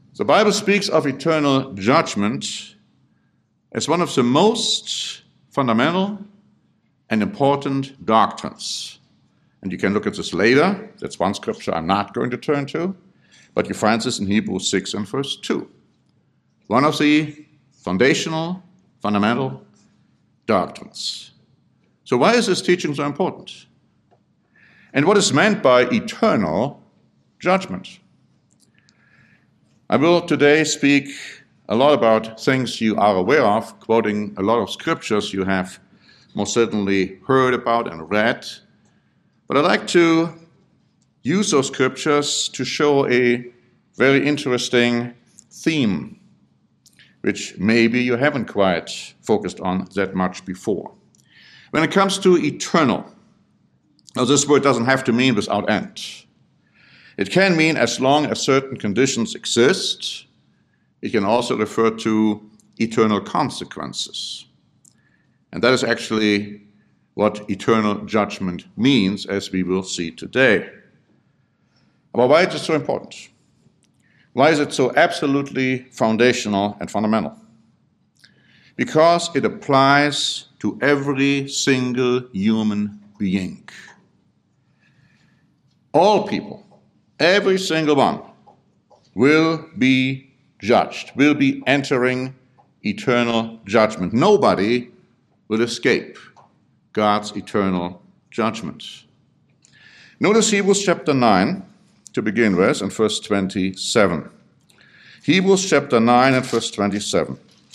The Bible speaks of eternal judgment as one of the most fundamental and important doctrines. And you can look at this later. That's one scripture I'm not going to turn to. But you find this in Hebrews 6 and verse 2. One of the foundational, fundamental doctrines. So why is this teaching so important? And what is meant by eternal judgment? I will today speak a lot about things you are aware of, quoting a lot of scriptures you have most certainly heard about and read. But I'd like to use those scriptures to show a very interesting theme, which maybe you haven't quite focused on that much before. When it comes to eternal, now this word doesn't have to mean without end. It can mean as long as certain conditions exist. It can also refer to eternal consequences. And that is actually what eternal judgment means, as we will see today. But why is it so important? Why is it so absolutely foundational and fundamental? Because it applies to every single human being. All people, every single one, will be judged, will be entering eternal judgment. Nobody will escape God's eternal judgment. Notice Hebrews chapter 9 to begin with and verse 27. Hebrews chapter 9 and verse 27.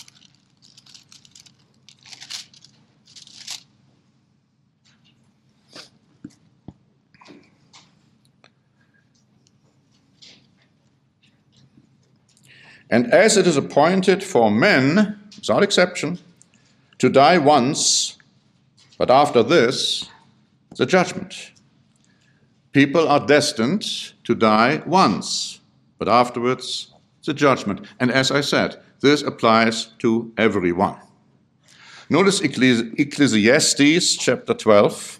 And as it is appointed for men, without exception, to die once, but after this, the judgment. People are destined to die once, but afterwards, the judgment. And as I said, this applies to everyone. Notice Ecclesiastes chapter 12.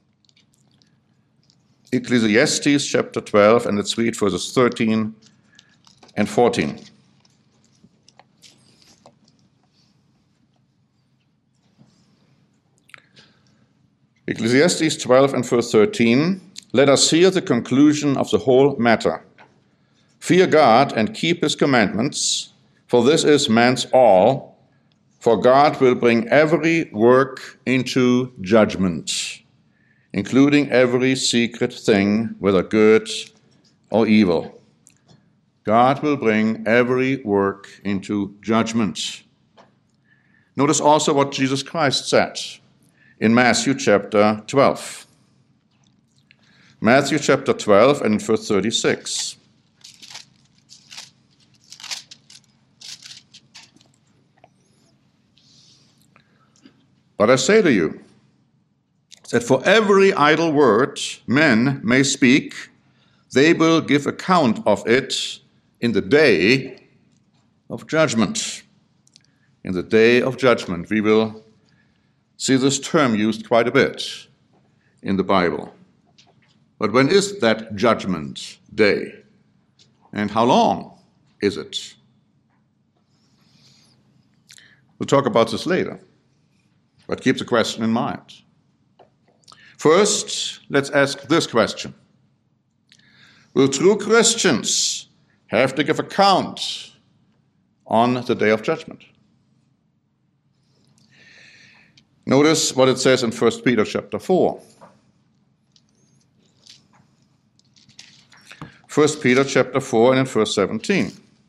Ecclesiastes chapter 12, and let's read verses 13 and 14. Ecclesiastes 12 and verse 13, let us hear the conclusion of the whole matter. Fear God and keep his commandments, for this is man's all, for God will bring every work into judgment, including every secret thing, whether good or evil. God will bring every work into judgment. Notice also what Jesus Christ said in Matthew chapter 12. Matthew chapter 12 and verse 36. But I say to you, that for every idle word men may speak, they will give account of it in the day of judgment. In the day of judgment, we will see this term used quite a bit in the Bible. But when is that judgment day? And how long is it? We'll talk about this later, but keep the question in mind. First, let's ask this question. Will true Christians have to give account on the day of judgment? Notice what it says in 1 Peter chapter 4. 1 Peter chapter 4 and in verse 17.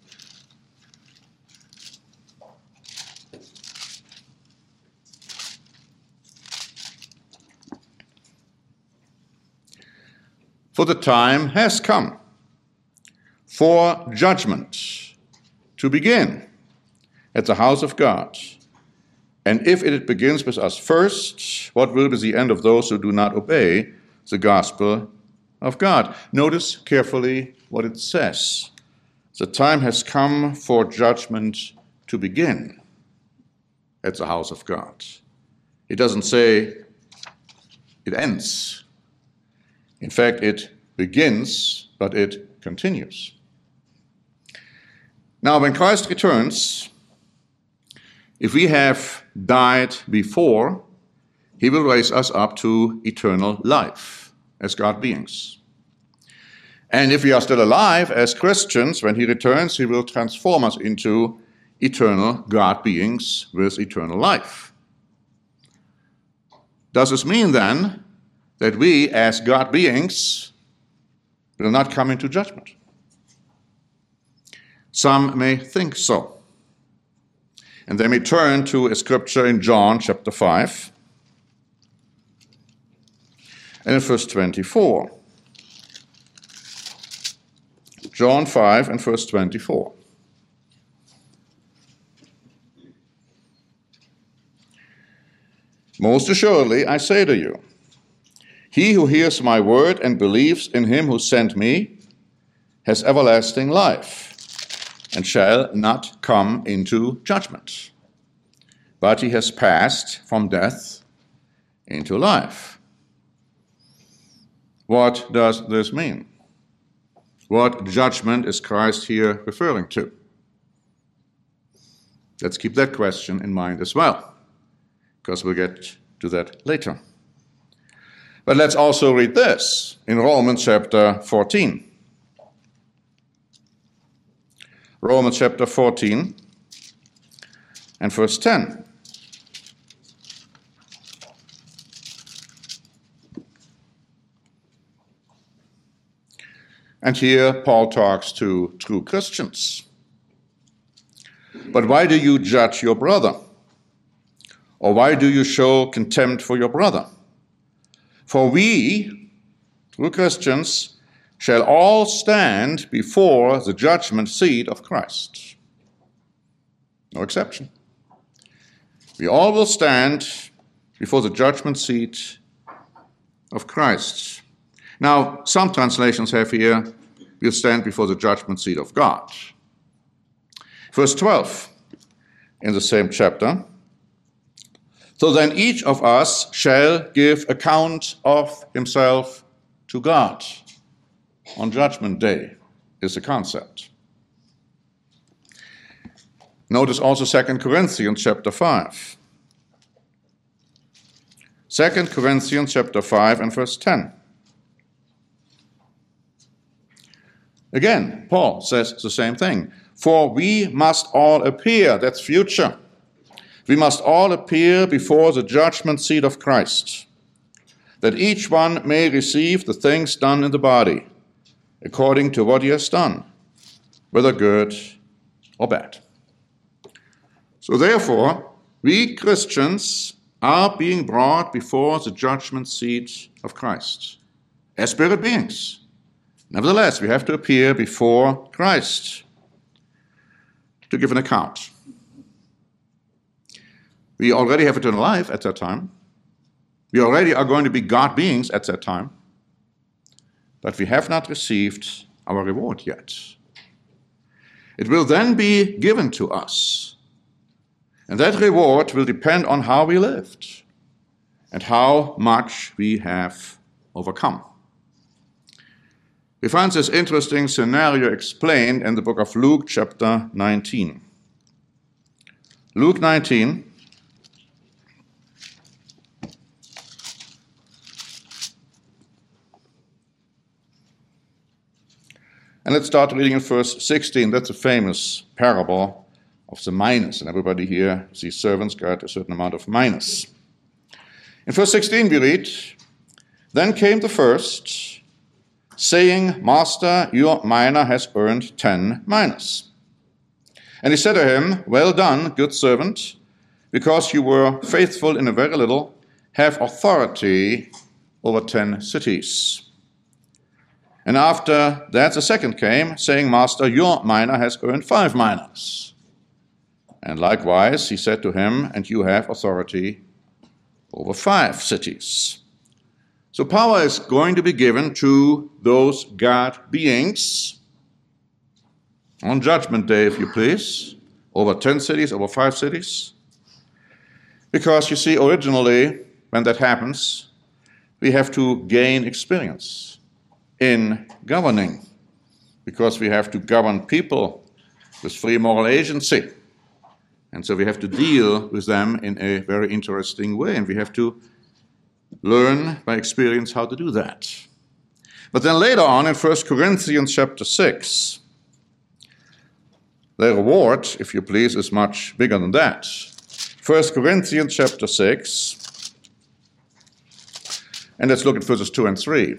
For the time has come for judgment to begin at the house of God. And if it begins with us first, what will be the end of those who do not obey the gospel of God? Notice carefully what it says. The time has come for judgment to begin at the house of God. It doesn't say it ends. In fact, it begins, but it continues. Now, when Christ returns, if we have died before, he will raise us up to eternal life as God beings. And if we are still alive as Christians, when he returns, he will transform us into eternal God beings with eternal life. Does this mean then that we as God beings will not come into judgment? Some may think so. And they may turn to a scripture in John chapter 5 and in verse 24. John 5 and verse 24. Most assuredly, I say to you, he who hears my word and believes in him who sent me has everlasting life and shall not come into judgment, but he has passed from death into life. What does this mean? What judgment is Christ here referring to? Let's keep that question in mind as well, because we'll get to that later. But let's also read this in Romans chapter 14. Romans chapter 14 and verse 10. And here Paul talks to true Christians. But why do you judge your brother? Or why do you show contempt for your brother? For we, true Christians, shall all stand before the judgment seat of Christ. No exception. We all will stand before the judgment seat of Christ. Now, some translations have here, we'll stand before the judgment seat of God. Verse 12 in the same chapter. So then each of us shall give account of himself to God on Judgment Day, is the concept. Notice also 2 Corinthians chapter 5. 2 Corinthians chapter 5 and verse 10. Again, Paul says the same thing. For we must all appear, that's future. We must all appear before the judgment seat of Christ, that each one may receive the things done in the body, according to what he has done, whether good or bad. So therefore, we Christians are being brought before the judgment seat of Christ as spirit beings. Nevertheless, we have to appear before Christ to give an account. We already have eternal life at that time. We already are going to be God beings at that time. But we have not received our reward yet. It will then be given to us. And that reward will depend on how we lived and how much we have overcome. We find this interesting scenario explained in the book of Luke, chapter 19. Luke 19. And let's start reading in verse 16. That's a famous parable of the minas. And everybody here, these servants, got a certain amount of minas. In verse 16 we read, Then came the first, saying, Master, your mina has earned 10 minas. And he said to him, Well done, good servant, because you were faithful in a very little, have authority over 10 cities. And after that the second came, saying, Master, your mina has earned 5 minas. And likewise he said to him, And you have authority over 5 cities. So power is going to be given to those God beings on Judgment Day, if you please, over 10 cities, over 5 cities. Because you see, originally, when that happens, we have to gain experience in governing, because we have to govern people with free moral agency. And so we have to deal with them in a very interesting way, and we have to learn by experience how to do that. But then later on in 1 Corinthians chapter 6, the reward, if you please, is much bigger than that. 1 Corinthians chapter 6, and let's look at verses 2 and 3.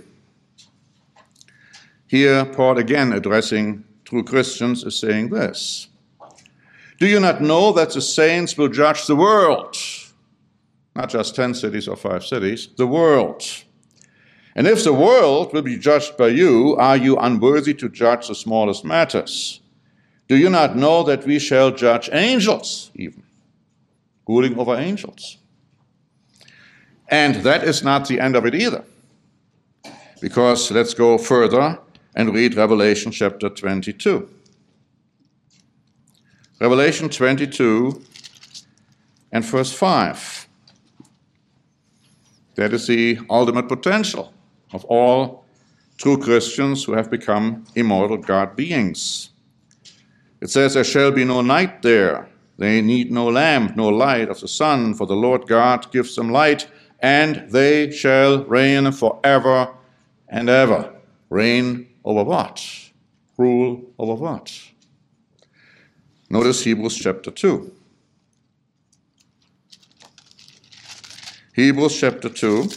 Here, Paul, again addressing true Christians, is saying this: do you not know that the saints will judge the world? Not just 10 cities or 5 cities, the world. And if the world will be judged by you, are you unworthy to judge the smallest matters? Do you not know that we shall judge angels, even, ruling over angels? And that is not the end of it either. Because let's go further and read Revelation chapter 22. Revelation 22 and verse 5. That is the ultimate potential of all true Christians who have become immortal God beings. It says, there shall be no night there. They need no lamp, no light of the sun, for the Lord God gives them light, and they shall reign forever and ever. Reign over what? Rule over what? Notice Hebrews chapter 2. Hebrews chapter 2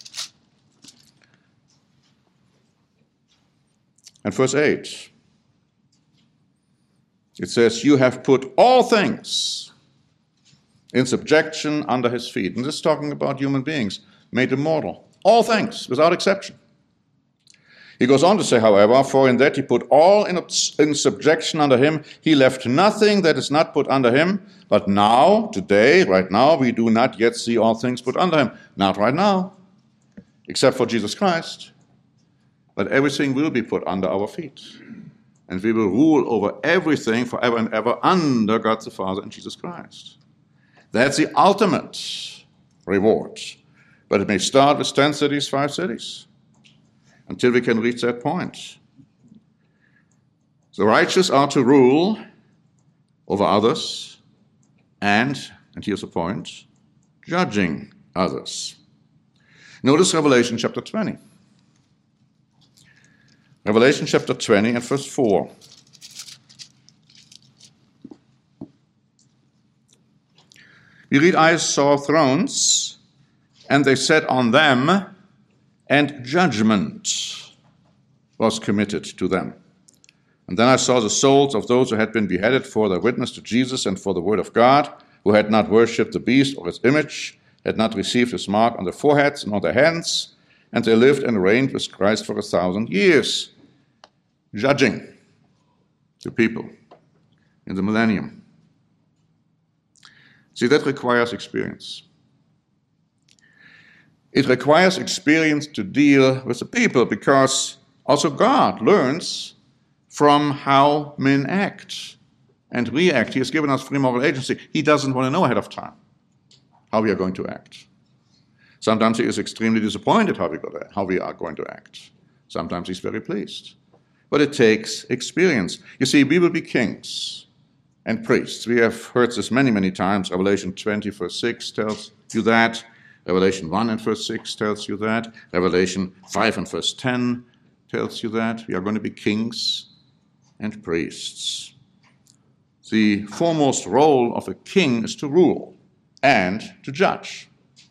and verse 8. It says, you have put all things in subjection under his feet. And this is talking about human beings, made immortal. All things, without exception. He goes on to say, however, for in that he put all in subjection under him, he left nothing that is not put under him. But now, today, right now, we do not yet see all things put under him. Not right now, except for Jesus Christ. But everything will be put under our feet. And we will rule over everything forever and ever under God the Father and Jesus Christ. That's the ultimate reward. But it may start with 10 cities, 5 cities, until we can reach that point. The righteous are to rule over others and here's the point, judging others. Notice Revelation chapter 20. Revelation chapter 20 and verse 4. We read, I saw thrones, and they sat on them, and judgment was committed to them. And then I saw the souls of those who had been beheaded for their witness to Jesus and for the word of God, who had not worshipped the beast or its image, had not received his mark on their foreheads and on their hands, and they lived and reigned with Christ for 1,000 years, judging the people in the millennium. See, that requires experience. It requires experience to deal with the people, because also God learns from how men act and react. He has given us free moral agency. He doesn't want to know ahead of time how we are going to act. Sometimes he is extremely disappointed how we are going to act. Sometimes he's very pleased. But it takes experience. You see, we will be kings and priests. We have heard this many, many times. Revelation 20, verse 6 tells you that. Revelation 1 and verse 6 tells you that. Revelation 5 and verse 10 tells you that. We are going to be kings and priests. The foremost role of a king is to rule and to judge.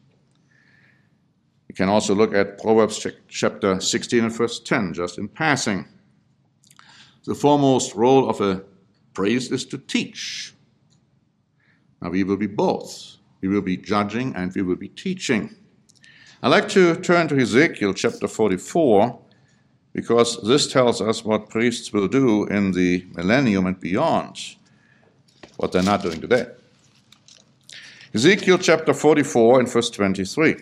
You can also look at Proverbs chapter 16 and verse 10, just in passing. The foremost role of a priest is to teach. Now we will be both. We will be judging and we will be teaching. I'd like to turn to Ezekiel chapter 44, because this tells us what priests will do in the millennium and beyond, what they're not doing today. Ezekiel chapter 44 and verse 23.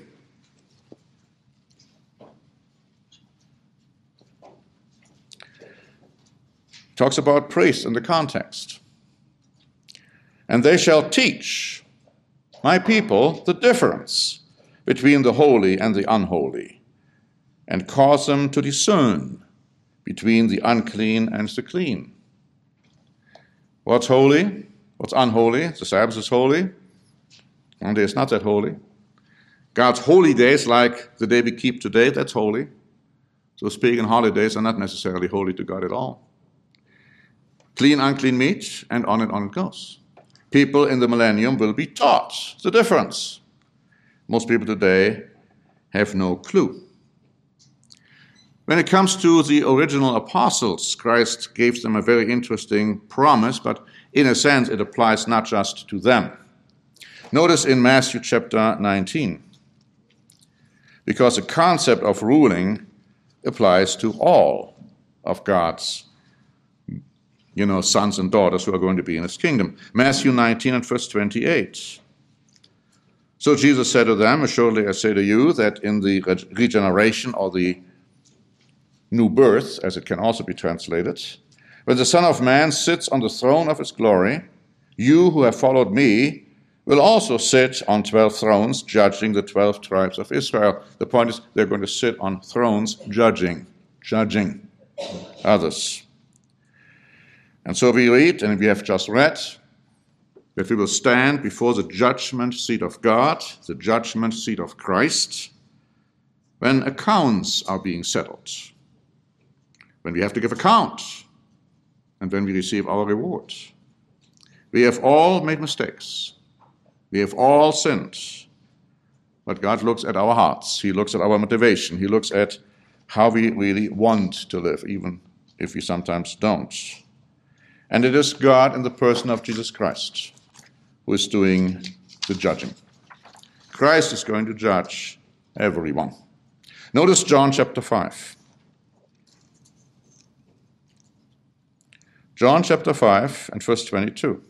Talks about priests in the context. And they shall teach my people the difference between the holy and the unholy, and cause them to discern between the unclean and the clean. What's holy? What's unholy? The Sabbath is holy. One day is not that holy. God's holy days, like the day we keep today, that's holy. So pagan holidays are not necessarily holy to God at all. Clean, unclean meat, and on it goes. People in the millennium will be taught the difference. Most people today have no clue. When it comes to the original apostles, Christ gave them a very interesting promise, but in a sense it applies not just to them. Notice in Matthew chapter 19, because the concept of ruling applies to all of God's sons and daughters who are going to be in his kingdom. Matthew 19 and verse 28. So Jesus said to them, assuredly I say to you that in the regeneration or the new birth, as it can also be translated, when the Son of Man sits on the throne of his glory, you who have followed me will also sit on 12 thrones, judging the 12 tribes of Israel. The point is, they're going to sit on thrones, judging others. And so we read, and we have just read, that we will stand before the judgment seat of God, the judgment seat of Christ, when accounts are being settled, when we have to give account, and when we receive our reward. We have all made mistakes. We have all sinned. But God looks at our hearts. He looks at our motivation. He looks at how we really want to live, even if we sometimes don't. And it is God in the person of Jesus Christ who is doing the judging. Christ is going to judge everyone. Notice John chapter 5. John chapter 5 and verse 22.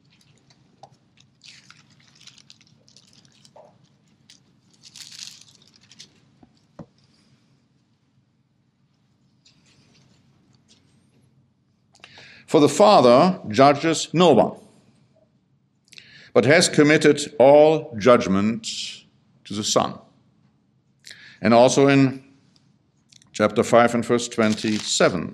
For the Father judges no one, but has committed all judgment to the Son. And also in chapter 5 and verse 27,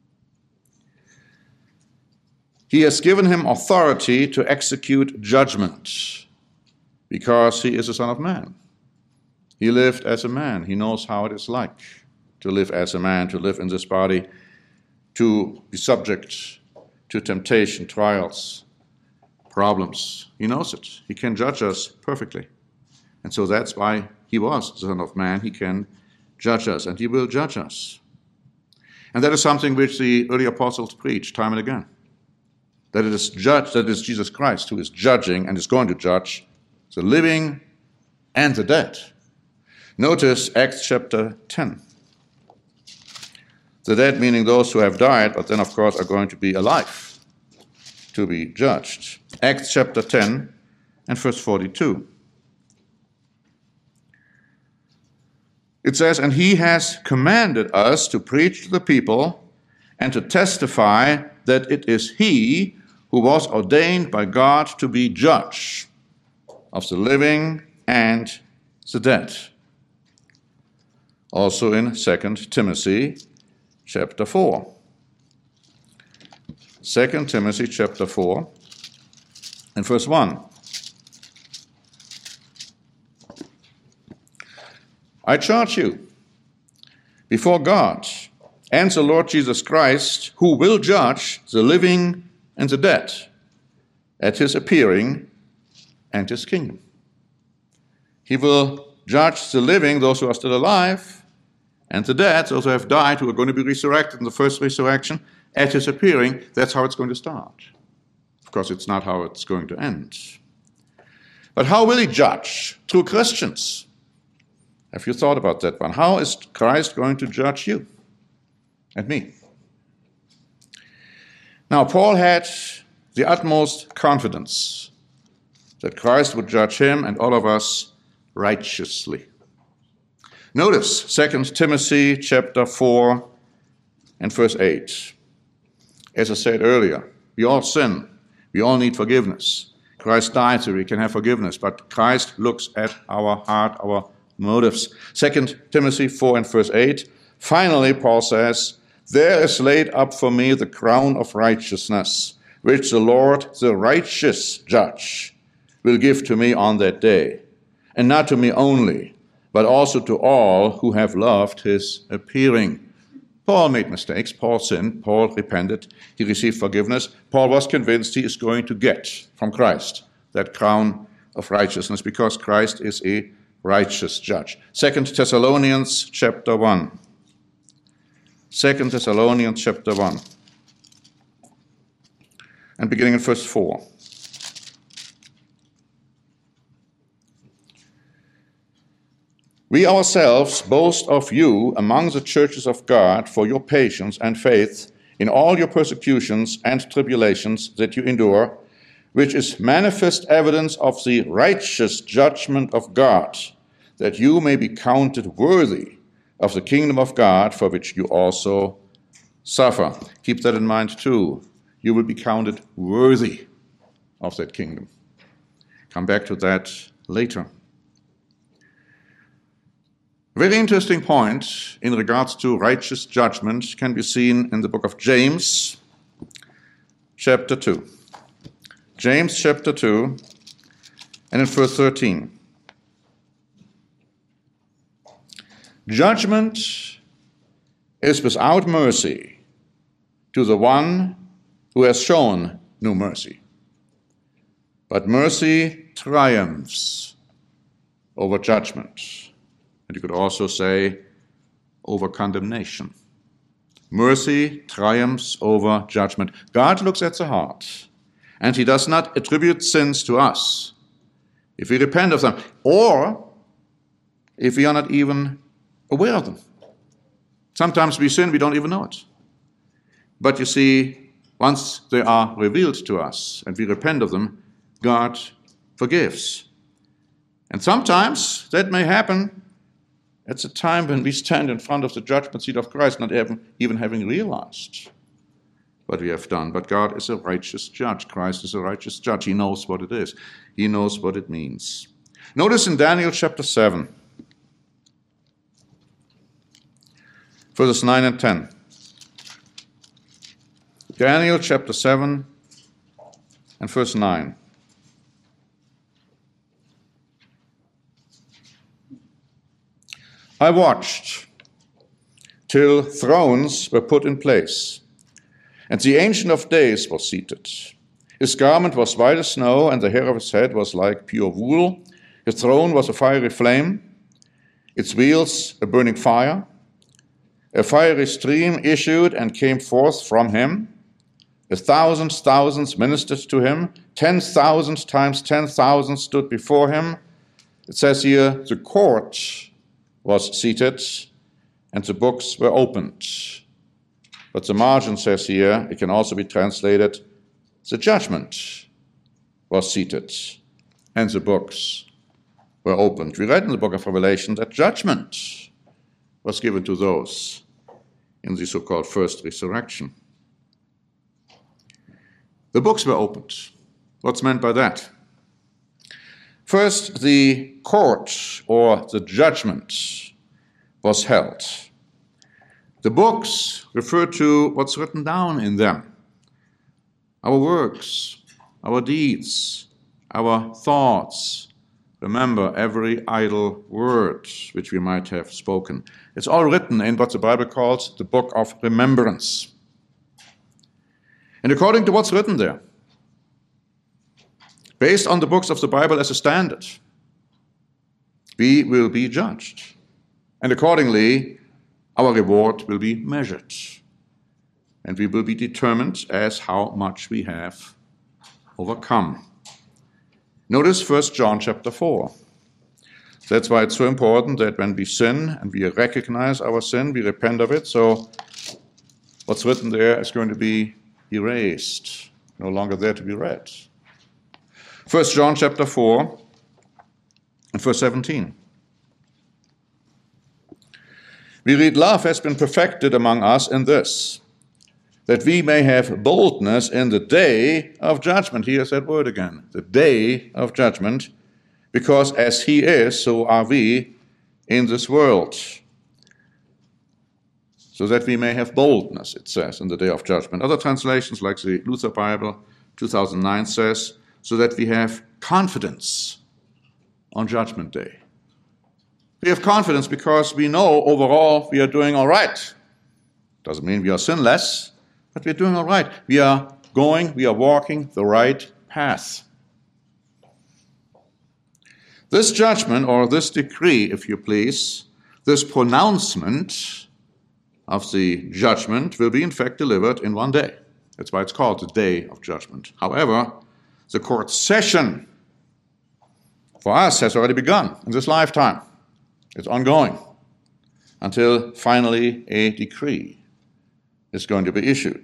he has given him authority to execute judgment because he is the Son of Man. He lived as a man. He knows how it is like to live as a man, to live in this body, to be subject to temptation, trials, problems. He knows it. He can judge us perfectly. And so that's why he was the Son of Man. He can judge us, and he will judge us. And that is something which the early apostles preached time and again. That it is Jesus Christ who is judging and is going to judge the living and the dead. Notice Acts chapter 10. The dead meaning those who have died, but then of course are going to be alive to be judged. Acts chapter 10 and verse 42. It says, and he has commanded us to preach to the people and to testify that it is he who was ordained by God to be judge of the living and the dead. Also in 2 Timothy chapter 4. 2 Timothy chapter 4 and verse 1. I charge you before God and the Lord Jesus Christ, who will judge the living and the dead at his appearing and his kingdom. He will judge the living, those who are still alive, and the dead, those who have died, who are going to be resurrected in the first resurrection, at his appearing. That's how it's going to start. Of course, it's not how it's going to end. But how will he judge? Through Christians. Have you thought about that one? How is Christ going to judge you and me? Now, Paul had the utmost confidence that Christ would judge him and all of us righteously. Notice 2 Timothy chapter 4 and verse 8. As I said earlier, we all sin. We all need forgiveness. Christ died so we can have forgiveness, but Christ looks at our heart, our motives. 2 Timothy 4 and verse 8. Finally, Paul says, there is laid up for me the crown of righteousness, which the Lord, the righteous judge, will give to me on that day, and not to me only, but also to all who have loved his appearing. Paul made mistakes. Paul sinned. Paul repented. He received forgiveness. Paul was convinced he is going to get from Christ that crown of righteousness because Christ is a righteous judge. 2 Thessalonians chapter 1. 2 Thessalonians chapter 1. And beginning in verse 4. We ourselves boast of you among the churches of God for your patience and faith in all your persecutions and tribulations that you endure, which is manifest evidence of the righteous judgment of God, that you may be counted worthy of the kingdom of God for which you also suffer. Keep that in mind too. You will be counted worthy of that kingdom. Come back to that later. A very interesting point in regards to righteous judgment can be seen in the book of James, chapter 2. James chapter 2, and in verse 13. Judgment is without mercy to the one who has shown no mercy. But mercy triumphs over judgment. And you could also say over condemnation. Mercy triumphs over judgment. God looks at the heart, and he does not attribute sins to us if we repent of them, or if we are not even aware of them. Sometimes we sin, we don't even know it. But you see, once they are revealed to us and we repent of them, God forgives. And sometimes that may happen at the time when we stand in front of the judgment seat of Christ, not even having realized what we have done. But God is a righteous judge. Christ is a righteous judge. He knows what it is. He knows what it means. Notice in Daniel chapter 7, verses 9 and 10. Daniel chapter 7 and verse 9. I watched till thrones were put in place, and the Ancient of Days was seated. His garment was white as snow, and the hair of his head was like pure wool. His throne was a fiery flame, its wheels a burning fire. A fiery stream issued and came forth from him. 1,000 ministered to him. 10,000 times 10,000 stood before him. It says here, the court was seated, and the books were opened. But the margin says here, it can also be translated, the judgment was seated, and the books were opened. We read in the book of Revelation that judgment was given to those in the so-called first resurrection. The books were opened. What's meant by that? First, the court or the judgment was held. The books refer to what's written down in them. Our works, our deeds, our thoughts. Remember every idle word which we might have spoken. It's all written in what the Bible calls the book of remembrance. And according to what's written there, based on the books of the Bible as a standard, we will be judged. And accordingly, our reward will be measured. And we will be determined as how much we have overcome. Notice 1 John chapter 4. That's why it's so important that when we sin and we recognize our sin, we repent of it. So what's written there is going to be erased, no longer there to be read. 1 John chapter 4 and verse 17. We read, love has been perfected among us in this, that we may have boldness in the day of judgment. Here's that word again, the day of judgment, because as he is, so are we in this world. so that we may have boldness, it says, in the day of judgment. Other translations, like the Luther Bible 2009 says, so that we have confidence on Judgment Day. We have confidence because we know overall we are doing all right. Doesn't mean we are sinless, but we're doing all right. We are walking the right path. This judgment, or this decree, if you please, this pronouncement of the judgment will be in fact delivered in one day. That's why it's called the Day of Judgment. However, the court session for us has already begun in this lifetime. It's ongoing until finally a decree is going to be issued.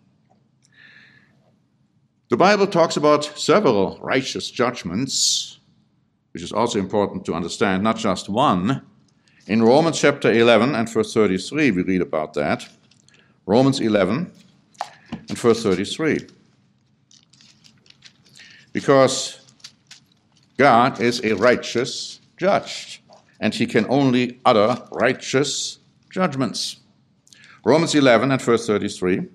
The Bible talks about several righteous judgments, which is also important to understand, not just one. In Romans chapter 11 and verse 33, we read about that. Romans 11 and verse 33. Because God is a righteous judge, and he can only utter righteous judgments. Romans 11 and verse 33.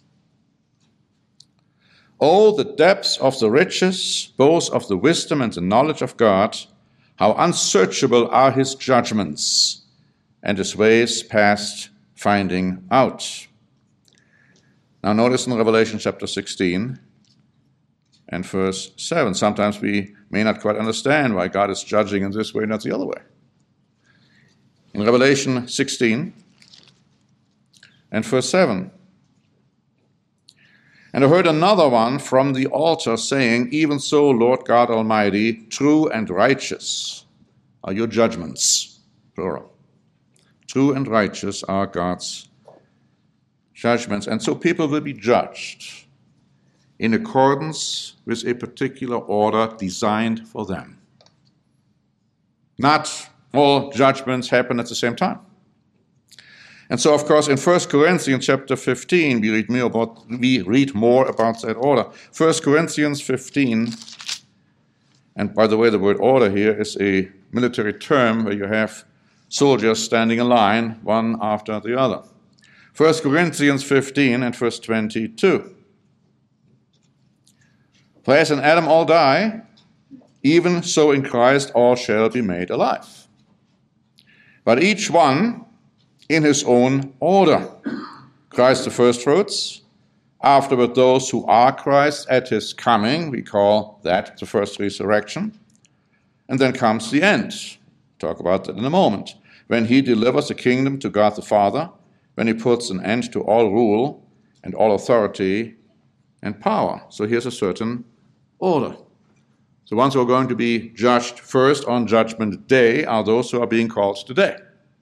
Oh, the depths of the riches, both of the wisdom and the knowledge of God, how unsearchable are his judgments, and his ways past finding out. Now notice in Revelation chapter 16 and verse 7, sometimes we may not quite understand why God is judging in this way, not the other way. In Revelation 16 and verse 7, and I heard another one from the altar saying, even so, Lord God Almighty, true and righteous are your judgments, plural. True and righteous are God's judgments. And so people will be judged in accordance with a particular order designed for them. Not all judgments happen at the same time. And so, of course, in 1 Corinthians chapter 15, we read more about that order. 1 Corinthians 15, and by the way, the word order here is a military term where you have soldiers standing in line, one after the other. 1 Corinthians 15 and verse 22. For as in Adam all die, even so in Christ all shall be made alive. But each one in his own order. Christ the firstfruits, afterward those who are Christ at his coming, we call that the first resurrection. And then comes the end. Talk about that in a moment. When he delivers the kingdom to God the Father, when he puts an end to all rule and all authority and power. So here's a certain order. The ones who are going to be judged first on Judgment Day are those who are being called today.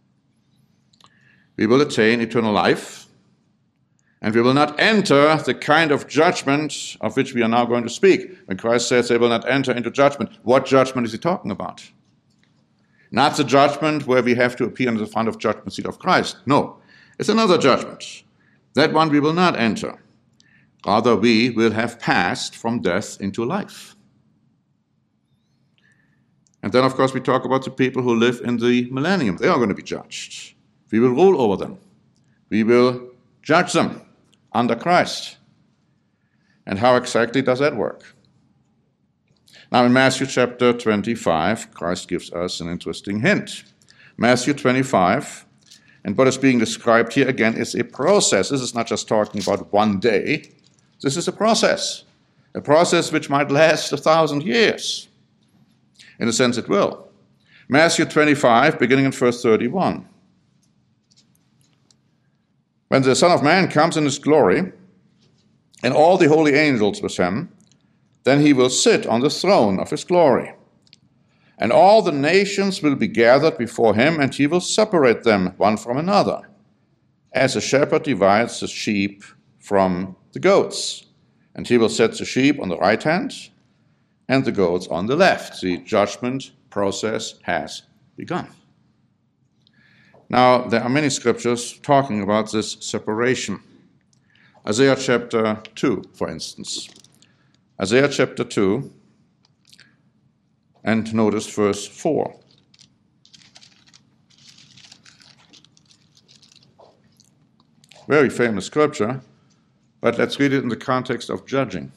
We will attain eternal life, and we will not enter the kind of judgment of which we are now going to speak. When Christ says they will not enter into judgment, what judgment is he talking about? Not the judgment where we have to appear in the front of judgment seat of Christ. No, it's another judgment. That one we will not enter. Rather, we will have passed from death into life. And then, of course, we talk about the people who live in the millennium. They are going to be judged. We will rule over them. We will judge them under Christ. And how exactly does that work? Now in Matthew chapter 25, Christ gives us an interesting hint. Matthew 25, and what is being described here again is a process. This is not just talking about one day. This is a process which might last 1,000 years. In a sense it will. Matthew 25, beginning in verse 31. When the Son of Man comes in his glory, and all the holy angels with him, then he will sit on the throne of his glory. And all the nations will be gathered before him, and he will separate them one from another, as a shepherd divides the sheep from the goats. And he will set the sheep on the right hand, and the goats on the left. The judgment process has begun. Now, there are many scriptures talking about this separation. Isaiah chapter 2, for instance. Isaiah chapter 2, and notice verse 4. Very famous scripture, but let's read it in the context of judging.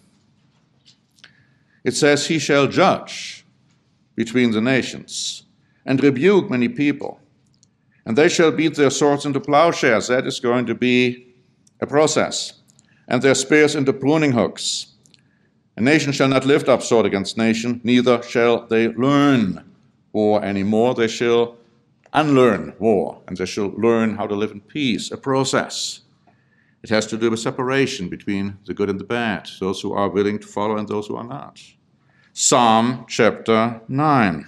It says, "He shall judge between the nations and rebuke many people, and they shall beat their swords into plowshares." That is going to be a process. "And their spears into pruning hooks. A nation shall not lift up sword against nation, neither shall they learn war anymore. They shall unlearn war, and they shall learn how to live in peace." A process. It has to do with separation between the good and the bad, those who are willing to follow and those who are not. Psalm chapter 9.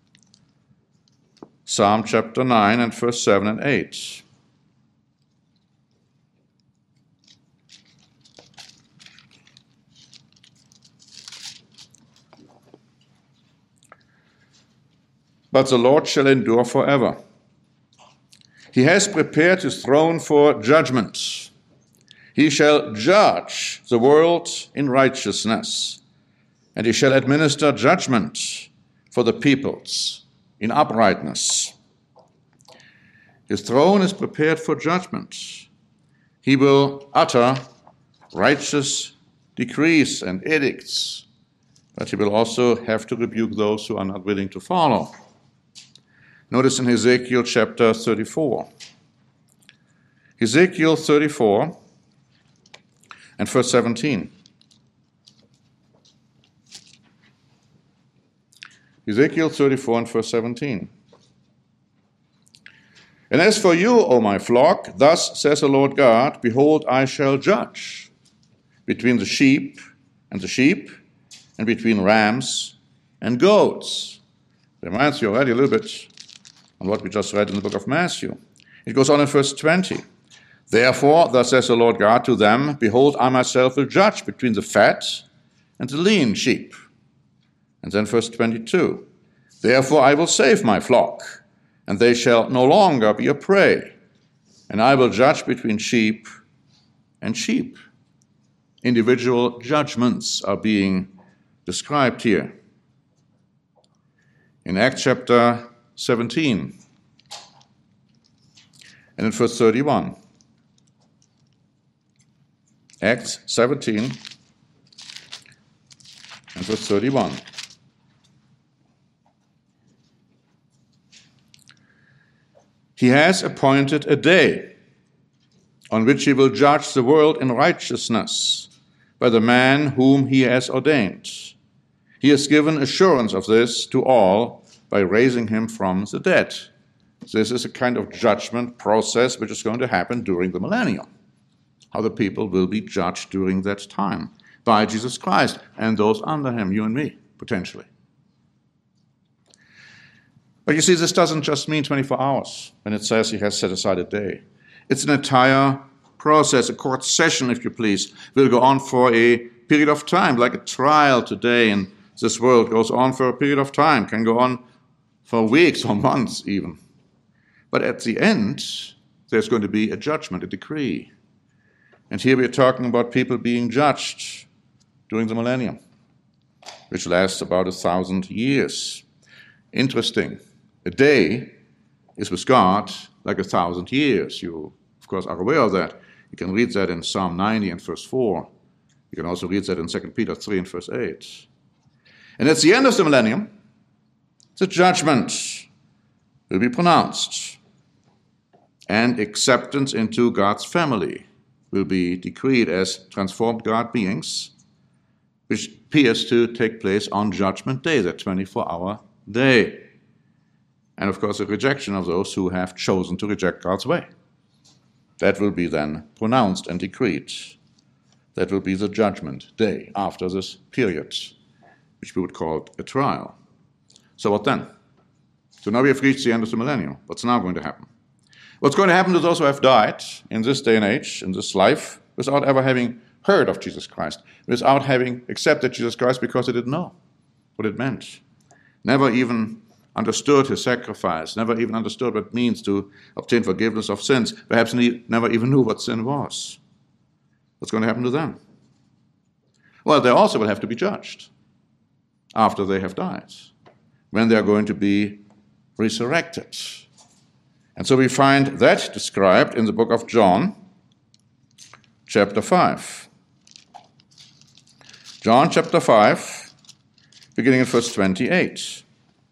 Psalm chapter 9 and verse 7 and 8. "But the Lord shall endure forever. He has prepared his throne for judgment. He shall judge the world in righteousness, and he shall administer judgment for the peoples in uprightness." His throne is prepared for judgment. He will utter righteous decrees and edicts, but he will also have to rebuke those who are not willing to follow. Notice in Ezekiel chapter 34. Ezekiel 34 and verse 17. Ezekiel 34 and verse 17. "And as for you, O my flock, thus says the Lord God, behold, I shall judge between the sheep, and between rams and goats." Reminds you already a little bit on what we just read in the book of Matthew. It goes on in verse 20. "Therefore, thus says the Lord God to them, behold, I myself will judge between the fat and the lean sheep." And then verse 22. "Therefore I will save my flock, and they shall no longer be a prey, and I will judge between sheep and sheep." Individual judgments are being described here. In Acts chapter 17 and in verse 31. Acts 17 and verse 31. "He has appointed a day on which he will judge the world in righteousness by the man whom he has ordained. He has given assurance of this to all by raising him from the dead." This is a kind of judgment process which is going to happen during the millennium. How the people will be judged during that time by Jesus Christ and those under him, you and me, potentially. But you see, this doesn't just mean 24 hours when it says he has set aside a day. It's an entire process. A court session, if you please, will go on for a period of time, like a trial today in this world goes on for a period of time, can go on for weeks or months even. But at the end, there's going to be a judgment, a decree. And here we are talking about people being judged during the millennium, which lasts about 1,000 years. Interesting. A day is with God like 1,000 years. You, of course, are aware of that. You can read that in Psalm 90 and verse 4. You can also read that in 2 Peter 3 and verse 8. And at the end of the millennium, the judgment will be pronounced, and acceptance into God's family will be decreed as transformed God beings, which appears to take place on Judgment Day, that 24-hour day. And of course, a rejection of those who have chosen to reject God's way. That will be then pronounced and decreed. That will be the Judgment Day after this period, which we would call a trial. So what then? So now we have reached the end of the millennium. What's now going to happen? What's going to happen to those who have died in this day and age, in this life, without ever having heard of Jesus Christ, without having accepted Jesus Christ because they didn't know what it meant, never even understood his sacrifice, never even understood what it means to obtain forgiveness of sins, perhaps never even knew what sin was? What's going to happen to them? Well, they also will have to be judged after they have died, when they are going to be resurrected. And so we find that described in the book of John, chapter 5. John chapter 5, beginning in verse 28.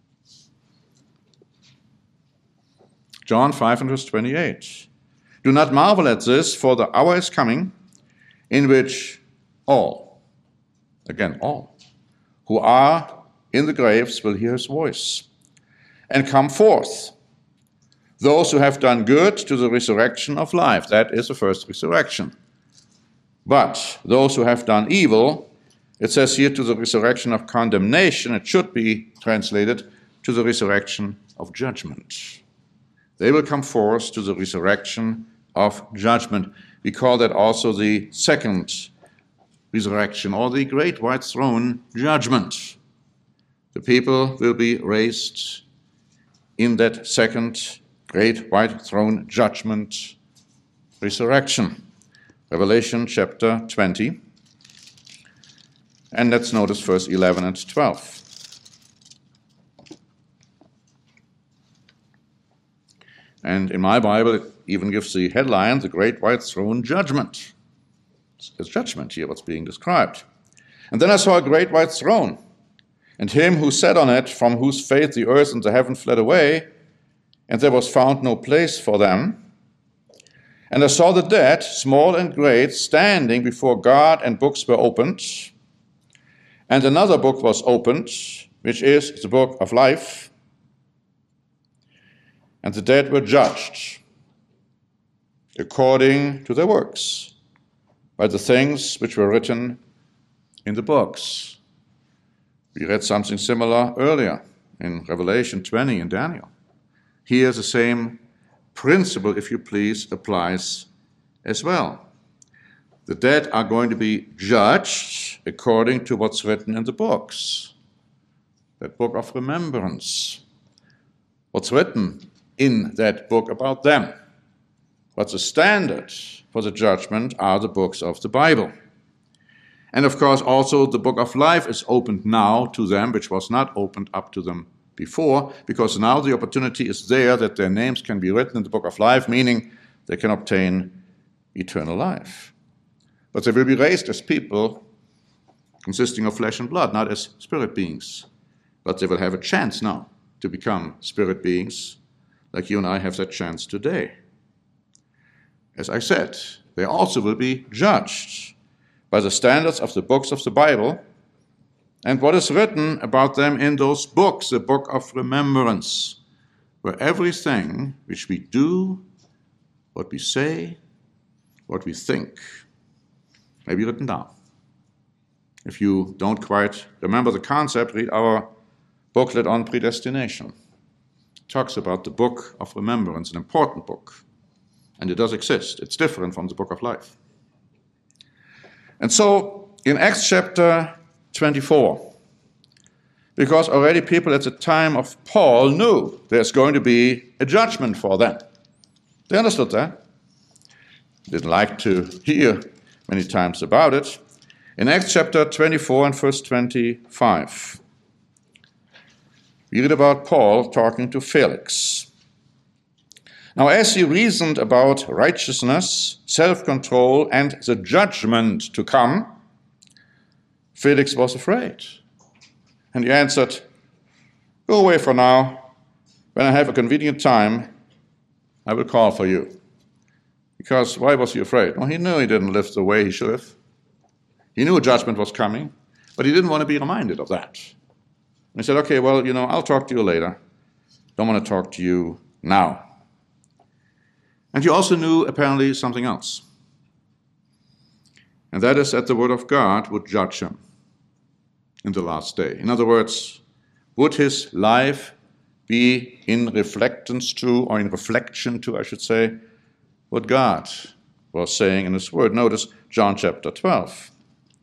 John 5 and verse 28. Do not marvel at this, for the hour is coming in which all, again all, who are in the graves will hear his voice and come forth. Those who have done good to the resurrection of life. That is the first resurrection. But those who have done evil, it says here to the resurrection of condemnation. It should be translated to the resurrection of judgment. They will come forth to the resurrection of judgment. We call that also the second resurrection, or the great white throne judgment. The people will be raised in that second great white throne judgment resurrection. Revelation chapter 20. And let's notice verse 11 and 12. And in my Bible, it even gives the headline, the Great White Throne Judgment. It's judgment here, what's being described. And then I saw a great white throne, and him who sat on it, from whose face the earth and the heaven fled away, and there was found no place for them. And I saw the dead, small and great, standing before God, and books were opened. And another book was opened, which is the book of life. And the dead were judged according to their works, by the things which were written in the books. We read something similar earlier in Revelation 20 in Daniel. Here the same principle, if you please, applies as well. The dead are going to be judged according to what's written in the books. That book of remembrance. What's written in that book about them. What's the standard for the judgment are the books of the Bible. And of course also the book of life is opened now to them, which was not opened up to them before, because now the opportunity is there that their names can be written in the book of life, meaning they can obtain eternal life. But they will be raised as people consisting of flesh and blood, not as spirit beings. But they will have a chance now to become spirit beings, like you and I have that chance today. As I said, they also will be judged by the standards of the books of the Bible and what is written about them in those books, the book of remembrance, where everything which we do, what we say, what we think, may be written down. If you don't quite remember the concept, read our booklet on predestination. It talks about the book of remembrance, an important book. And it does exist. It's different from the book of life. And so, in Acts chapter 24, because already people at the time of Paul knew there's going to be a judgment for them. They understood that. Didn't like to hear many times about it. In Acts chapter 24 and verse 25, we read about Paul talking to Felix. Now, as he reasoned about righteousness, self-control, and the judgment to come, Felix was afraid. And he answered, "Go away for now. When I have a convenient time, I will call for you." Because why was he afraid? Well, he knew he didn't live the way he should have. He knew a judgment was coming, but he didn't want to be reminded of that. And he said, "Okay, well, I'll talk to you later. Don't want to talk to you now." And he also knew, apparently, something else. And that is that the word of God would judge him in the last day. In other words, would his life be in reflectance to, or in reflection to, I should say, what God was saying in his word? Notice John chapter 12.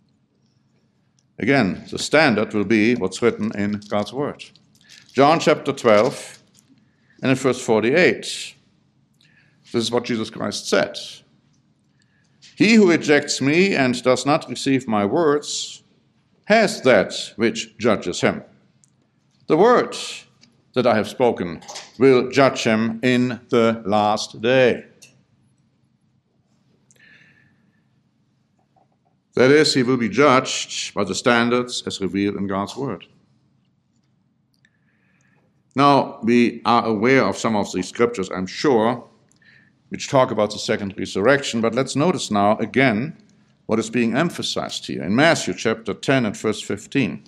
Again, the standard will be what's written in God's word. John chapter 12, and in verse 48. This is what Jesus Christ said. "He who rejects me and does not receive my words has that which judges him. The word that I have spoken will judge him in the last day." That is, he will be judged by the standards as revealed in God's Word. Now, we are aware of some of these scriptures, I'm sure, which talk about the second resurrection, but let's notice now again what is being emphasized here in Matthew chapter 10 and verse 15.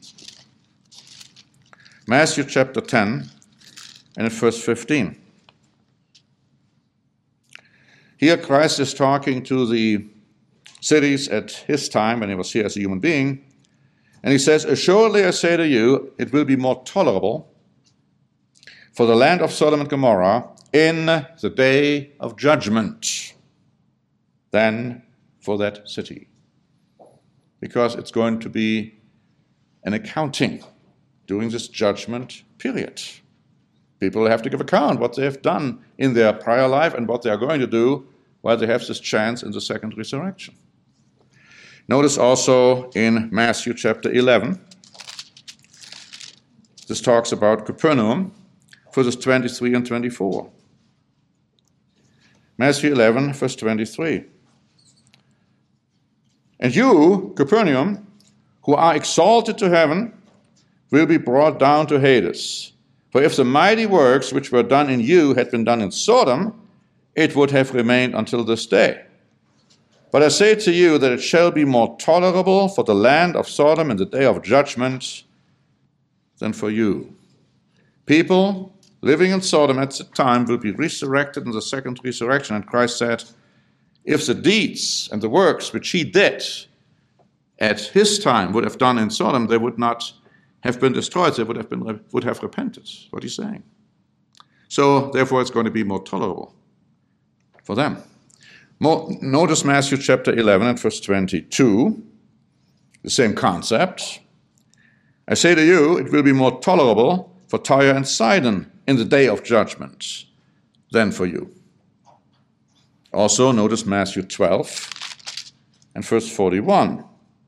Matthew chapter 10 and verse 15. Here Christ is talking to the cities at his time when he was here as a human being, and he says, "Assuredly I say to you, it will be more tolerable for the land of Sodom and Gomorrah in the day of judgment than for that city." Because it's going to be an accounting during this judgment period. People have to give account what they have done in their prior life and what they are going to do while they have this chance in the second resurrection. Notice also in Matthew chapter 11, this talks about Capernaum, verses 23 and 24. Matthew 11, verse 23. "And you, Capernaum, who are exalted to heaven, will be brought down to Hades. For if the mighty works which were done in you had been done in Sodom, it would have remained until this day. But I say to you that it shall be more tolerable for the land of Sodom in the day of judgment than for you." People living in Sodom at the time will be resurrected in the second resurrection. And Christ said, if the deeds and the works which he did at his time would have done in Sodom, they would not have been destroyed. They would have repented. What he's saying. So, therefore, it's going to be more tolerable for them. Notice Matthew chapter 11 and verse 22, the same concept. "I say to you, it will be more tolerable for Tyre and Sidon in the day of judgment than for you." Also, notice Matthew 12 and verse 41.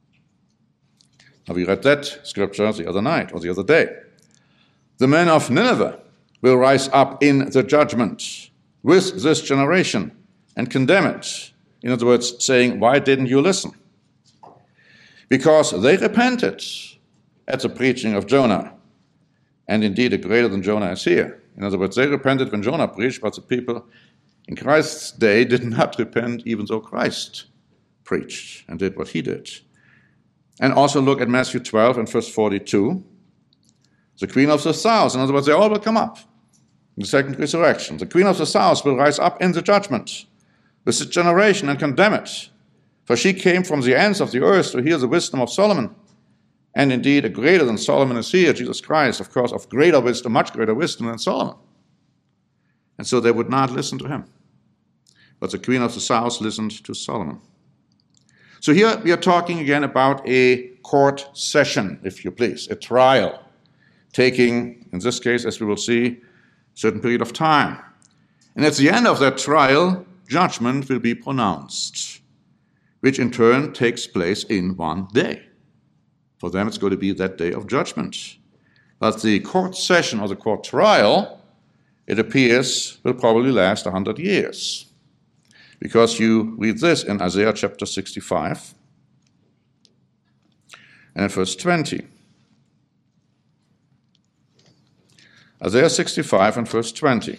Now, we read that scripture the other night or the other day. "The men of Nineveh will rise up in the judgment with this generation and condemn it." In other words, saying, why didn't you listen? "Because they repented at the preaching of Jonah. And indeed, a greater than Jonah is here." In other words, they repented when Jonah preached, but the people in Christ's day did not repent even though Christ preached and did what he did. And also look at Matthew 12 and verse 42. "The queen of the south," in other words, they all will come up in the second resurrection. "The queen of the south will rise up in the judgment with this generation and condemn it. For she came from the ends of the earth to hear the wisdom of Solomon. And indeed, a greater than Solomon is here, Jesus Christ, of course, of greater wisdom, much greater wisdom than Solomon." And so they would not listen to him. But the queen of the south listened to Solomon. So here we are talking again about a court session, if you please, a trial, taking, in this case, as we will see, a certain period of time. And at the end of that trial, judgment will be pronounced, which in turn takes place in one day. For them, it's going to be that day of judgment. But the court session or the court trial, it appears, will probably last 100 years. Because you read this in Isaiah chapter 65 and in verse 20. Isaiah 65 and verse 20.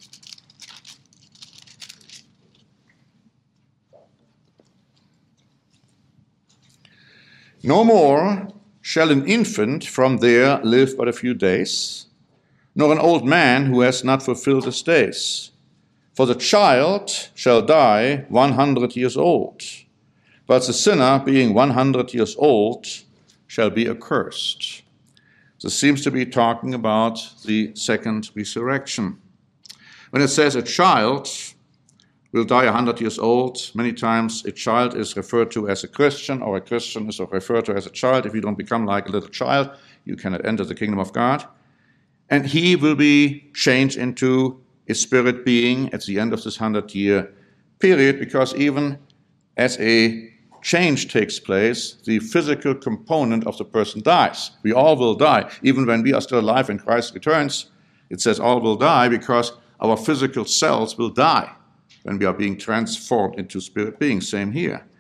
"No more shall an infant from there live but a few days, nor an old man who has not fulfilled his days. For the child shall die 100 years old, but the sinner, being 100 years old, shall be accursed." This seems to be talking about the second resurrection. When it says a child will die 100 years old, many times a child is referred to as a Christian, or a Christian is referred to as a child. If you don't become like a little child, you cannot enter the kingdom of God. And he will be changed into a spirit being at the end of this 100-year period, because even as a change takes place, the physical component of the person dies. We all will die. Even when we are still alive and Christ returns, it says all will die because our physical cells will die when we are being transformed into spirit beings. Same here.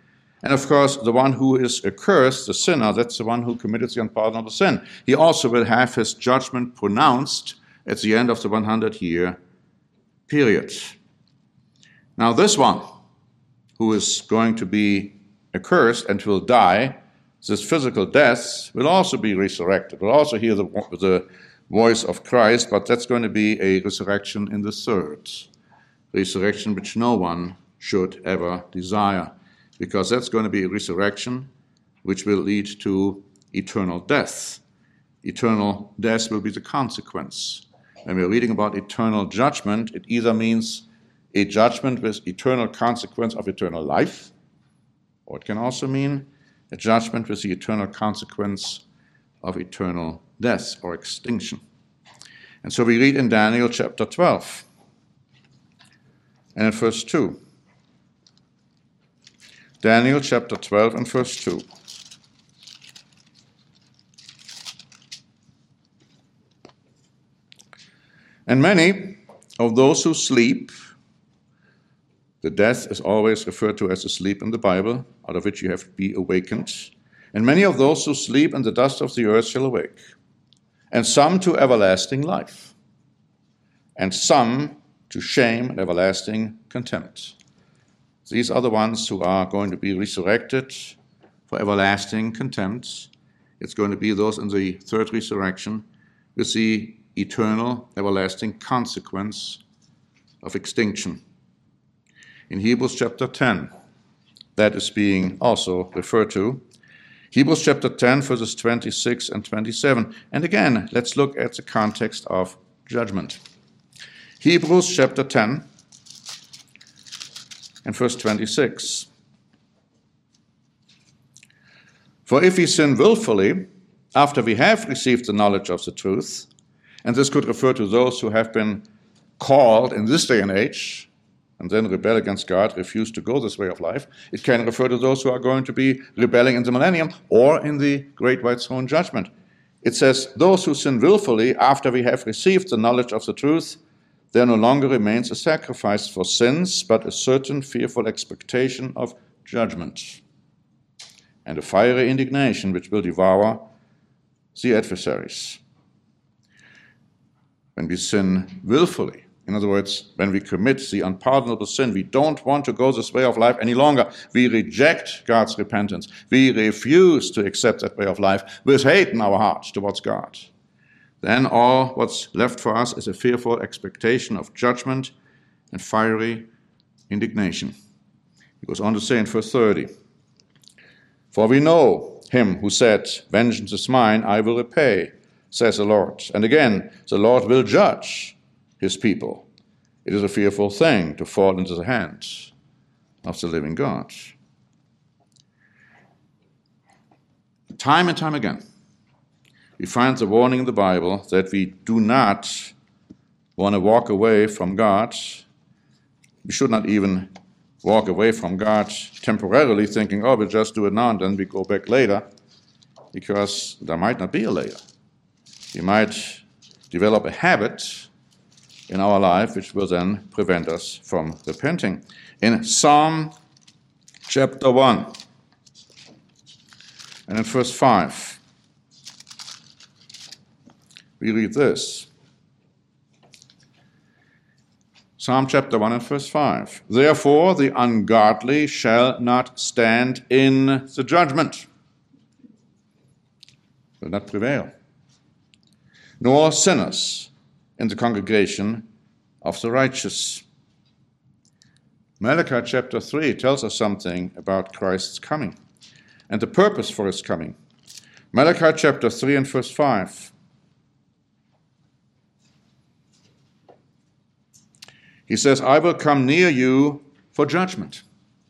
And of course, the one who is accursed, the sinner, that's the one who committed the unpardonable sin. He also will have his judgment pronounced at the end of the 100-year period. Now this one, who is going to be accursed and will die, this physical death, will also be resurrected, will also hear the voice of Christ, but that's going to be a resurrection in the third resurrection, which no one should ever desire, because that's going to be a resurrection which will lead to eternal death. Eternal death will be the consequence. When we're reading about eternal judgment, it either means a judgment with eternal consequence of eternal life, or it can also mean a judgment with the eternal consequence of eternal death or extinction. And so we read in Daniel chapter 12 and in verse 2. Daniel chapter 12 and verse 2. And many of those who sleep, the death is always referred to as a sleep in the Bible, out of which you have to be awakened. And many of those who sleep in the dust of the earth shall awake, and some to everlasting life, and some to shame and everlasting contempt. These are the ones who are going to be resurrected for everlasting contempt. It's going to be those in the third resurrection with the eternal, everlasting consequence of extinction. In Hebrews chapter 10, that is being also referred to. Hebrews chapter 10, verses 26 and 27. And again, let's look at the context of judgment. Hebrews chapter 10 and verse 26. For if we sin willfully, after we have received the knowledge of the truth, and this could refer to those who have been called in this day and age, and then rebel against God, refuse to go this way of life. It can refer to those who are going to be rebelling in the millennium or in the great white throne judgment. It says, those who sin willfully, after we have received the knowledge of the truth, there no longer remains a sacrifice for sins, but a certain fearful expectation of judgment, and a fiery indignation which will devour the adversaries. When we sin willfully, in other words, when we commit the unpardonable sin, we don't want to go this way of life any longer. We reject God's repentance. We refuse to accept that way of life with hate in our hearts towards God. Then all what's left for us is a fearful expectation of judgment and fiery indignation. He goes on to say in verse 30, for we know him who said, vengeance is mine, I will repay, says the Lord. And again, the Lord will judge his people. It is a fearful thing to fall into the hands of the living God. Time and time again, we find the warning in the Bible that we do not want to walk away from God. We should not even walk away from God temporarily thinking, oh, we'll just do it now and then we go back later, because there might not be a later. We might develop a habit in our life which will then prevent us from repenting. In Psalm chapter 1 and in verse 5, we read this. Psalm chapter 1 and verse 5. Therefore the ungodly shall not stand in the judgment, will not prevail, nor sinners in the congregation of the righteous. Malachi chapter 3 tells us something about Christ's coming and the purpose for his coming. Malachi chapter 3 and verse 5. He says, I will come near you for judgment.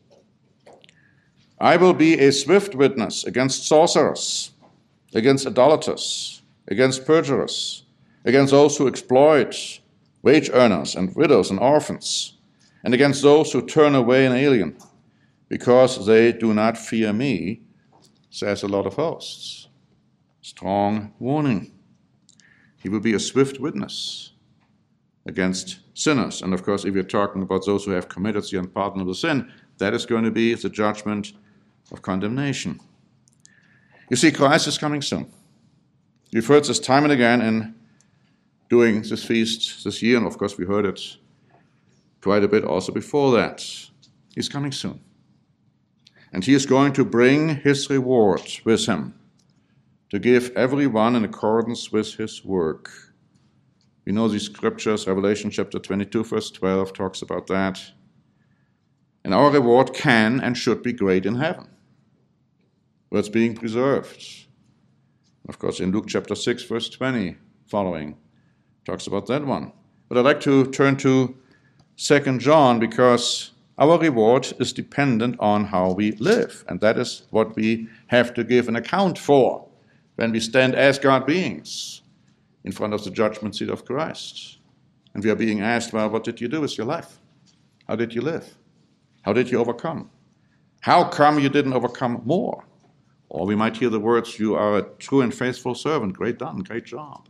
I will be a swift witness against sorcerers, against idolaters, against perjurers, against those who exploit wage earners and widows and orphans, and against those who turn away an alien, because they do not fear me, says the Lord of hosts. Strong warning. He will be a swift witness against sinners. And of course, if you're talking about those who have committed the unpardonable sin, that is going to be the judgment of condemnation. You see, Christ is coming soon. We've heard this time and again in doing this feast this year, and of course we heard it quite a bit also before that. He's coming soon. And he is going to bring his reward with him, to give everyone in accordance with his work. We know these scriptures, Revelation chapter 22, verse 12 talks about that. And our reward can and should be great in heaven, where it's being preserved. Of course, in Luke chapter 6, verse 20 following, talks about that one. But I'd like to turn to 2 John, because our reward is dependent on how we live, and that is what we have to give an account for when we stand as God beings in front of the judgment seat of Christ. And we are being asked, well, what did you do with your life? How did you live? How did you overcome? How come you didn't overcome more? Or we might hear the words, you are a true and faithful servant. Great done, great job.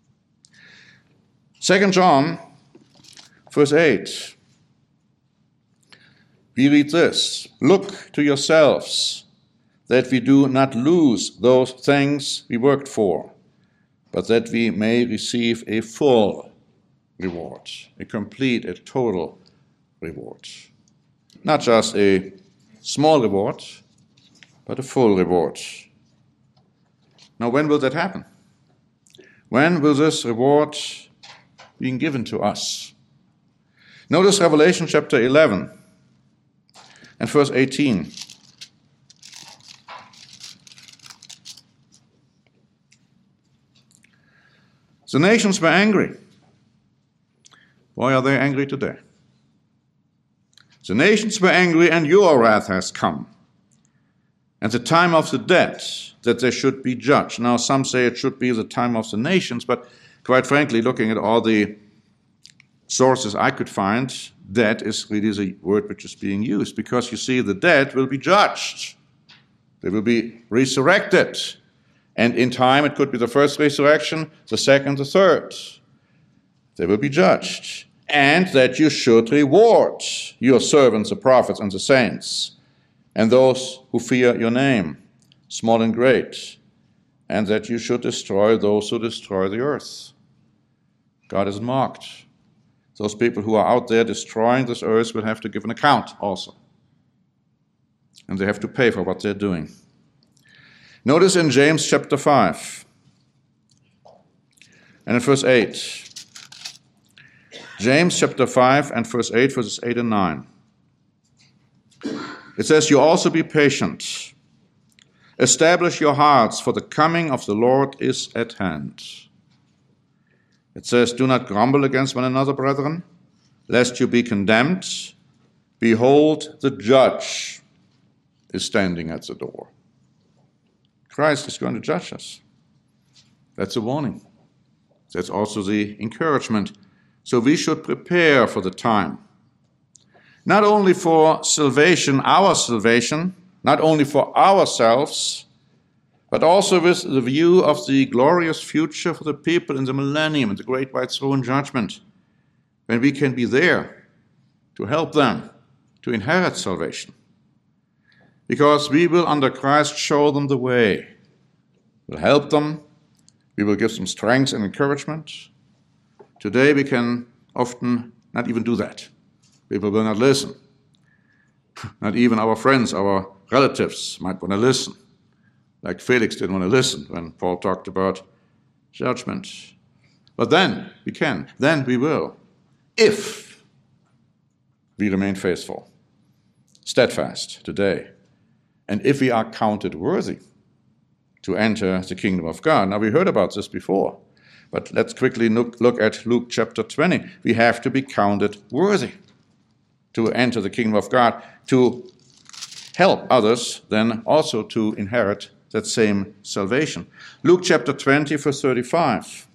2 John, verse 8. We read this, look to yourselves, that we do not lose those things we worked for, but that we may receive a full reward, a complete, a total reward. Not just a small reward, but a full reward. Now, when will that happen? When will this reward be given to us? Notice Revelation chapter 11 and verse 18. The nations were angry. Why are they angry today? The nations were angry, and your wrath has come. And the time of the dead, that they should be judged. Now, some say it should be the time of the nations, but quite frankly, looking at all the sources I could find, dead is really the word which is being used, because you see, the dead will be judged. They will be resurrected. And in time, it could be the first resurrection, the second, the third. They will be judged. And that you should reward your servants, the prophets and the saints, and those who fear your name, small and great, and that you should destroy those who destroy the earth. God is mocked. Those people who are out there destroying this earth will have to give an account also. And they have to pay for what they're doing. Notice in James chapter 5 and in verse 8. James chapter 5 and verse 8, verses 8 and 9. It says, you also be patient. Establish your hearts, for the coming of the Lord is at hand. It says, do not grumble against one another, brethren, lest you be condemned. Behold, the judge is standing at the door. Christ is going to judge us. That's a warning. That's also the encouragement. So we should prepare for the time. Not only for salvation, our salvation, not only for ourselves, but also with the view of the glorious future for the people in the millennium and the great white throne judgment, when we can be there to help them to inherit salvation. Because we will, under Christ, show them the way. We'll help them. We will give them strength and encouragement. Today we can often not even do that. People will not listen. Not even our friends, our relatives might want to listen. Like Felix didn't want to listen when Paul talked about judgment. But then we can. Then we will. If we remain faithful, steadfast today. And if we are counted worthy to enter the kingdom of God. Now, we heard about this before, but let's quickly look at Luke chapter 20. We have to be counted worthy to enter the kingdom of God, to help others, then also to inherit that same salvation. Luke chapter 20, verse 35.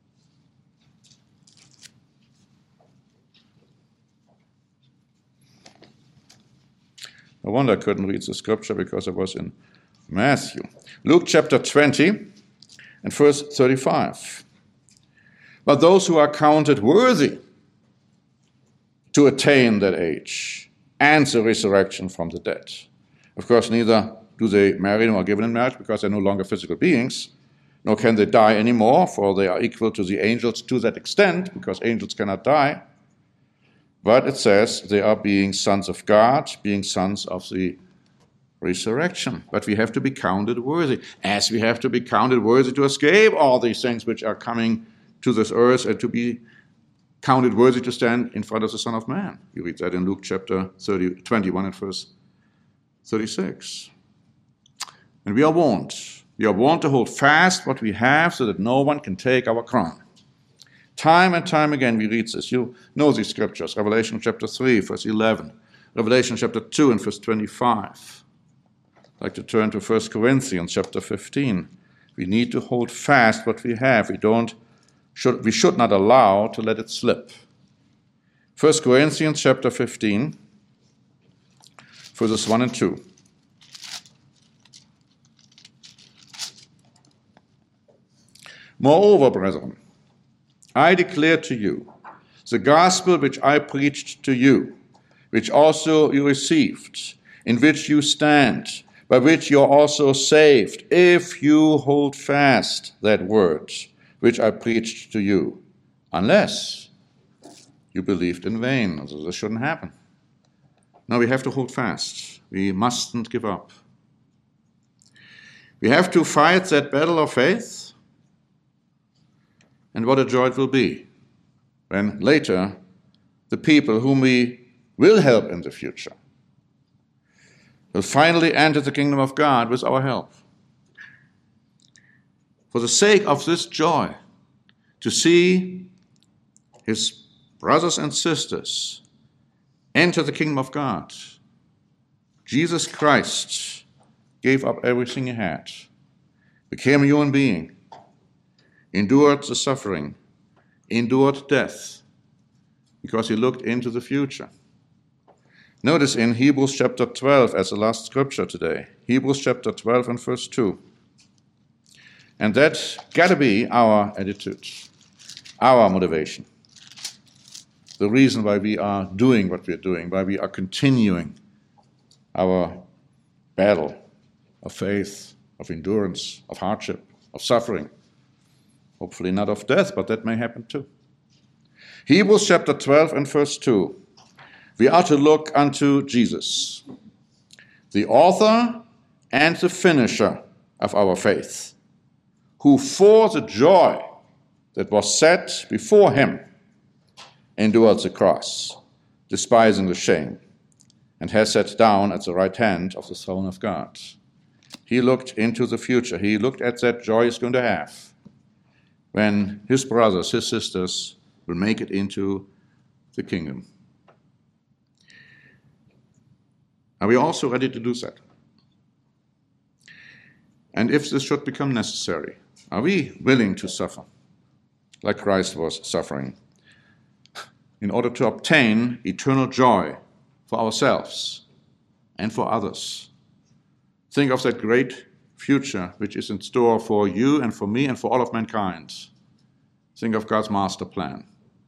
No wonder I couldn't read the scripture because I was in Matthew. Luke chapter 20 and verse 35. But those who are counted worthy to attain that age and the resurrection from the dead. Of course, neither do they marry nor are given in marriage because they're no longer physical beings, nor can they die anymore, for they are equal to the angels to that extent, because angels cannot die. But it says they are being sons of God, being sons of the resurrection. But we have to be counted worthy, as we have to be counted worthy to escape all these things which are coming to this earth and to be counted worthy to stand in front of the Son of Man. You read that in Luke chapter 21 and verse 36. And we are warned. We are warned to hold fast what we have so that no one can take our crown. Time and time again we read this. You know these scriptures. Revelation chapter 3, verse 11. Revelation chapter 2 and verse 25. I'd like to turn to 1 Corinthians chapter 15. We need to hold fast what we have. We should not allow to let it slip. 1 Corinthians chapter 15, verses 1 and 2. Moreover, brethren, I declare to you the gospel which I preached to you, which also you received, in which you stand, by which you are also saved, if you hold fast that word which I preached to you, unless you believed in vain. So this shouldn't happen. No, we have to hold fast. We mustn't give up. We have to fight that battle of faith. And what a joy it will be when later the people whom we will help in the future will finally enter the kingdom of God with our help. For the sake of this joy, to see his brothers and sisters enter the kingdom of God, Jesus Christ gave up everything he had, became a human being, endured the suffering, endured death, because he looked into the future. Notice in Hebrews chapter 12 as the last scripture today, Hebrews chapter 12 and verse 2. And that's got to be our attitude, our motivation. The reason why we are doing what we're doing, why we are continuing our battle of faith, of endurance, of hardship, of suffering. Hopefully not of death, but that may happen too. Hebrews chapter 12 and verse 2. We are to look unto Jesus, the author and the finisher of our faith, who for the joy that was set before him endured the cross, despising the shame, and has sat down at the right hand of the throne of God. He looked into the future. He looked at that joy he's going to have when his brothers, his sisters, will make it into the kingdom. Are we also ready to do that? And if this should become necessary, are we willing to suffer like Christ was suffering in order to obtain eternal joy for ourselves and for others? Think of that great future which is in store for you and for me and for all of mankind. Think of God's master plan.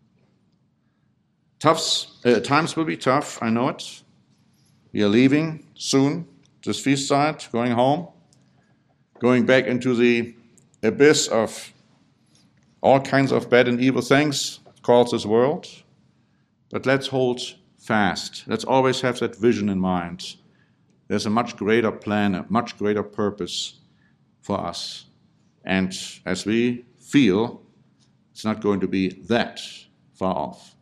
Times will be tough, I know it. We are leaving soon, this feast side, going home, going back into the abyss of all kinds of bad and evil things called this world. But let's hold fast. Let's always have that vision in mind. There's a much greater plan, a much greater purpose for us. And as we feel, it's not going to be that far off.